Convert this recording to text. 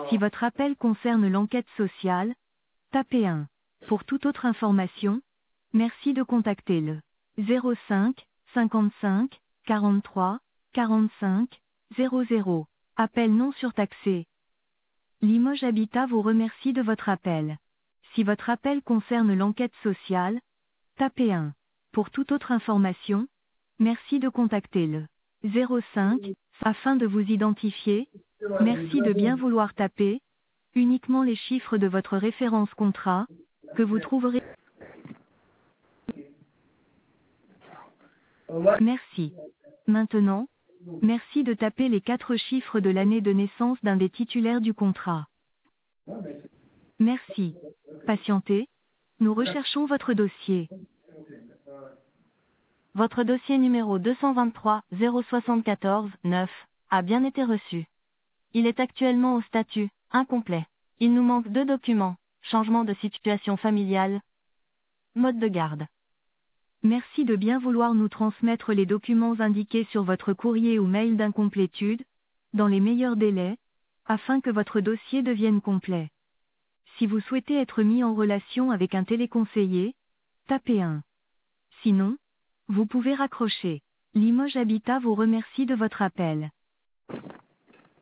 Si votre appel concerne l'enquête sociale, tapez 1. Pour toute autre information, merci de contacter le 05 55 43 45 00. Appel non surtaxé. Limoges Habitat vous remercie de votre appel. Si votre appel concerne l'enquête sociale, tapez 1. Pour toute autre information, merci de contacter le 05 afin de vous identifier. Merci de bien vouloir taper uniquement les chiffres de votre référence contrat que vous trouverez. Merci. Maintenant, merci de taper les 4 chiffres de l'année de naissance d'un des titulaires du contrat. Merci. Patientez. Nous recherchons votre dossier. Votre dossier numéro 223 074 9 a bien été reçu. Il est actuellement au statut incomplet. Il nous manque 2 documents. Changement de situation familiale. Mode de garde. Merci de bien vouloir nous transmettre les documents indiqués sur votre courrier ou mail d'incomplétude, dans les meilleurs délais, afin que votre dossier devienne complet. Si vous souhaitez être mis en relation avec un téléconseiller, tapez 1. Sinon, vous pouvez raccrocher. Limoges Habitat vous remercie de votre appel.